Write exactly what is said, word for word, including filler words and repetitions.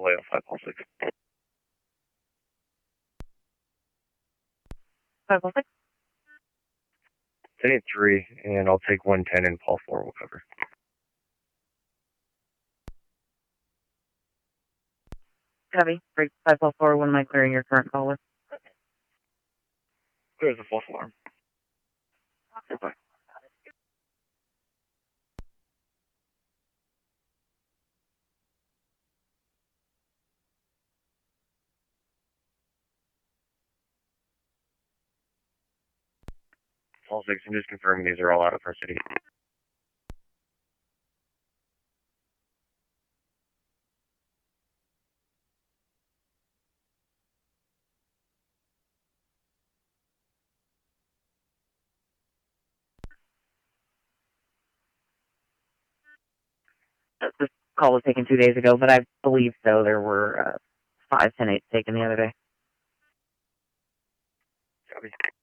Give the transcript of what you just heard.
away on five Paul six. five Paul six. ten eight three, and I'll take one ten, and Paul four will cover. Copy. Break five Paul four, when am I clearing your current caller? Clears the false alarm. Goodbye. Paul six, I'm just confirming these are all out of our city. This call was taken two days ago, but I believe so. There were uh, five ten eights taken the other day. Copy.